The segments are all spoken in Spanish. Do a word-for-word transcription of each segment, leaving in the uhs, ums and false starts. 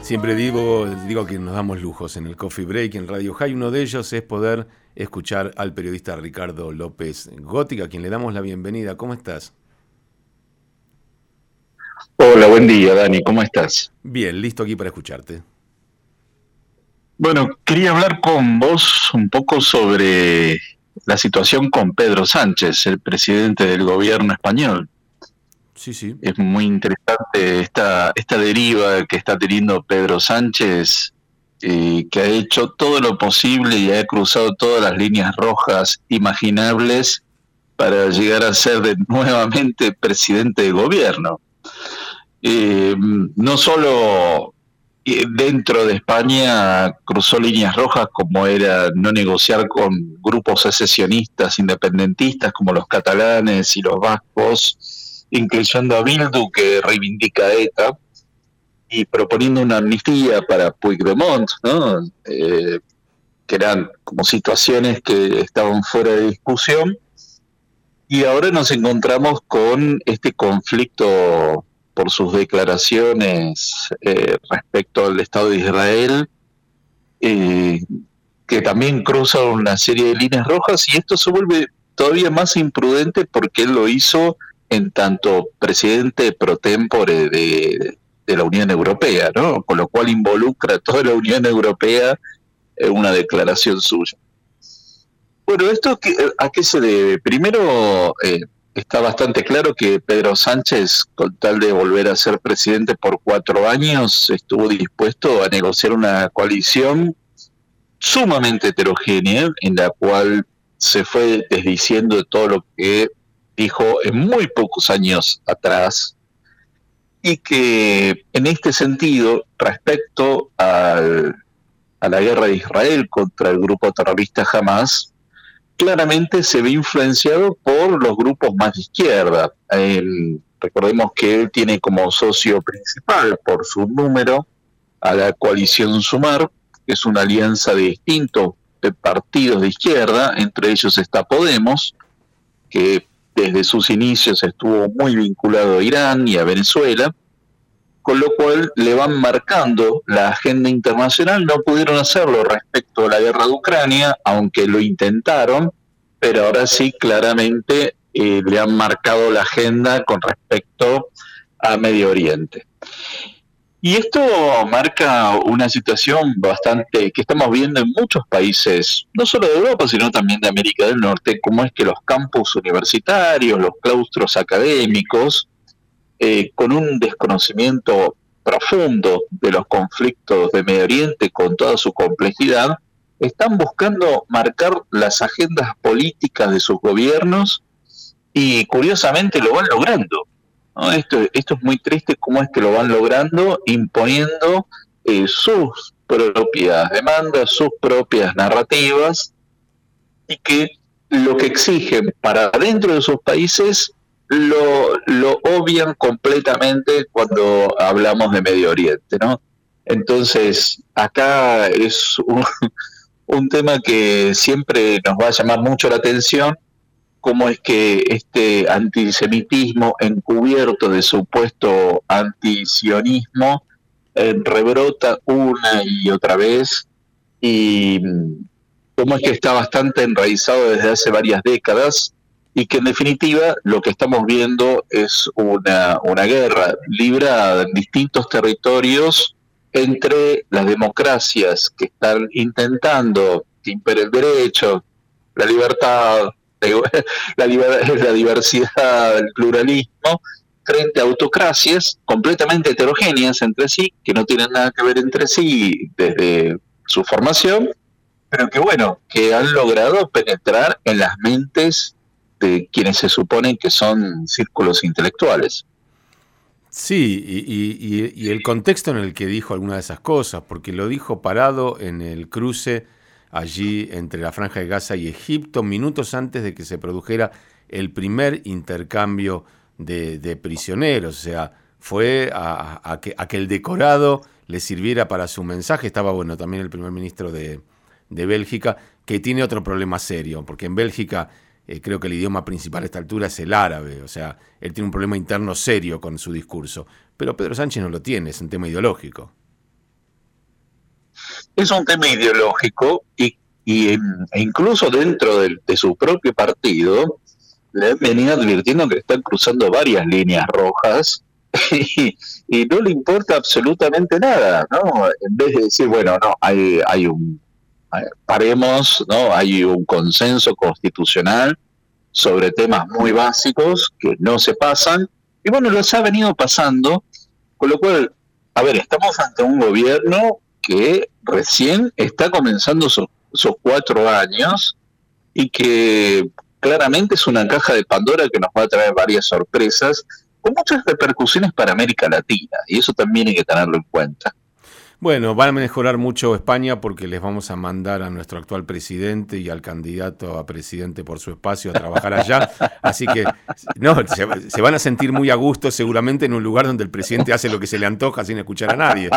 Siempre digo, digo que nos damos lujos en el Coffee Break, en Radio High. Uno de ellos es poder escuchar al periodista Ricardo López Gótica, a quien le damos la bienvenida. ¿Cómo estás? Hola, buen día, Dani. ¿Cómo estás? Bien, listo aquí para escucharte. Bueno, quería hablar con vos un poco sobre la situación con Pedro Sánchez, el presidente del gobierno español. Sí, sí. Es muy interesante esta, esta deriva que está teniendo Pedro Sánchez, eh, que ha hecho todo lo posible y ha cruzado todas las líneas rojas imaginables para llegar a ser de, nuevamente presidente de gobierno. Eh, no solo dentro de España cruzó líneas rojas como era no negociar con grupos secesionistas independentistas como los catalanes y los vascos, incluyendo a Bildu, que reivindica a ETA, y proponiendo una amnistía para Puigdemont, ¿no? Eh, que eran como situaciones que estaban fuera de discusión. Y ahora nos encontramos con este conflicto por sus declaraciones eh, respecto al Estado de Israel, eh, que también cruza una serie de líneas rojas, y esto se vuelve todavía más imprudente porque él lo hizo en tanto presidente pro tempore de, de la Unión Europea, ¿no? Con lo cual involucra a toda la Unión Europea en una declaración suya. Bueno, ¿esto a qué se debe? Primero, eh, está bastante claro que Pedro Sánchez, con tal de volver a ser presidente por cuatro años, estuvo dispuesto a negociar una coalición sumamente heterogénea, en la cual se fue desdiciendo de todo lo que dijo en muy pocos años atrás, y que en este sentido, respecto al, a la guerra de Israel contra el grupo terrorista Hamas, claramente se ve influenciado por los grupos más de izquierda. Eh, recordemos que él tiene como socio principal, por su número, a la coalición Sumar, que es una alianza de distintos de partidos de izquierda, entre ellos está Podemos, que desde sus inicios estuvo muy vinculado a Irán y a Venezuela, con lo cual le van marcando la agenda internacional. No pudieron hacerlo respecto a la guerra de Ucrania, aunque lo intentaron, pero ahora sí claramente eh, le han marcado la agenda con respecto a Medio Oriente. Y esto marca una situación bastante que estamos viendo en muchos países, no solo de Europa, sino también de América del Norte, como es que los campus universitarios, los claustros académicos, Eh, con un desconocimiento profundo de los conflictos de Medio Oriente con toda su complejidad, están buscando marcar las agendas políticas de sus gobiernos y curiosamente lo van logrando, ¿no? Esto, esto es muy triste cómo es que lo van logrando imponiendo eh, sus propias demandas, sus propias narrativas, y que lo que exigen para dentro de sus países lo, lo obvian completamente cuando hablamos de Medio Oriente, ¿no? Entonces, acá es un, un tema que siempre nos va a llamar mucho la atención, cómo es que este antisemitismo encubierto de supuesto antisionismo eh, rebrota una y otra vez, y cómo es que está bastante enraizado desde hace varias décadas, y que en definitiva lo que estamos viendo es una, una guerra librada en distintos territorios entre las democracias que están intentando que impere el derecho, la libertad, la, la diversidad, el pluralismo, frente a autocracias completamente heterogéneas entre sí, que no tienen nada que ver entre sí desde su formación, pero que bueno, que han logrado penetrar en las mentes de quienes se suponen que son círculos intelectuales. Sí, y, y, y el contexto en el que dijo alguna de esas cosas, porque lo dijo parado en el cruce allí entre la Franja de Gaza y Egipto, minutos antes de que se produjera el primer intercambio de, de prisioneros. O sea, fue a, a, que, a que el decorado le sirviera para su mensaje. Estaba, bueno, también el primer ministro de, de Bélgica, que tiene otro problema serio, porque en Bélgica eh, creo que el idioma principal a esta altura es el árabe. O sea, él tiene un problema interno serio con su discurso. Pero Pedro Sánchez no lo tiene, es un tema ideológico. es un tema ideológico y, y e incluso dentro de, de su propio partido le han venido advirtiendo que están cruzando varias líneas rojas y, y no le importa absolutamente nada, ¿no? En vez de decir, bueno, no, hay, hay un, paremos, ¿no? Hay un consenso constitucional sobre temas muy básicos que no se pasan, y bueno, los ha venido pasando, con lo cual, a ver, estamos ante un gobierno que recién está comenzando sus, sus cuatro años y que claramente es una caja de Pandora que nos va a traer varias sorpresas con muchas repercusiones para América Latina, y eso también hay que tenerlo en cuenta. Bueno, van a mejorar mucho España porque les vamos a mandar a nuestro actual presidente y al candidato a presidente por su espacio a trabajar allá. Así que no, se, se van a sentir muy a gusto seguramente en un lugar donde el presidente hace lo que se le antoja sin escuchar a nadie.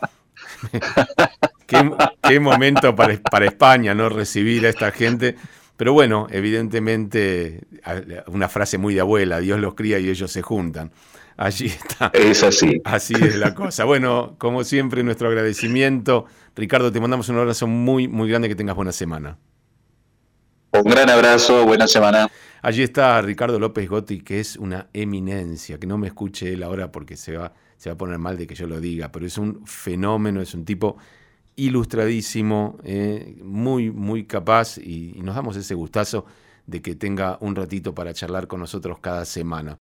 qué, qué momento para, para España, ¿no? Recibir a esta gente. Pero bueno, evidentemente, una frase muy de abuela, Dios los cría y ellos se juntan. Allí está. Es así. Así es la cosa. Bueno, como siempre, nuestro agradecimiento. Ricardo, te mandamos un abrazo muy, muy grande, que tengas buena semana. Un gran abrazo, buena semana. Allí está Ricardo López Gotti, que es una eminencia, que no me escuche él ahora porque se va, se va a poner mal de que yo lo diga, pero es un fenómeno, es un tipo ilustradísimo, eh, muy, muy capaz, y, y nos damos ese gustazo de que tenga un ratito para charlar con nosotros cada semana.